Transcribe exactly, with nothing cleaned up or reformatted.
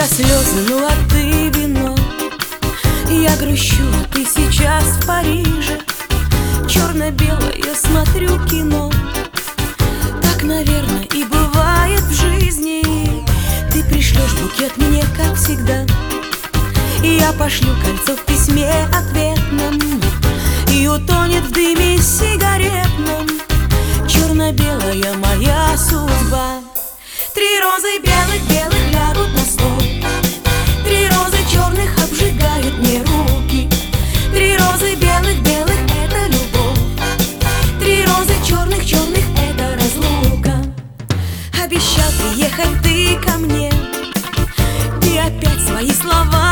слезы, ну а ты вино. Я грущу, а ты сейчас в Париже. Черно-белое смотрю кино. Так, наверное, и бывает в жизни. Ты пришлешь букет мне, как всегда, и я пошлю кольцо в письме ответном, и утонет в дыме сигаретном черно-белая моя судьба. Три розы белых-белых лягут на стол, три розы черных обжигают мне руки. Три розы белых-белых — это любовь, три розы черных-черных — это разлука. Обещал приехать ты ко мне, ты опять свои слова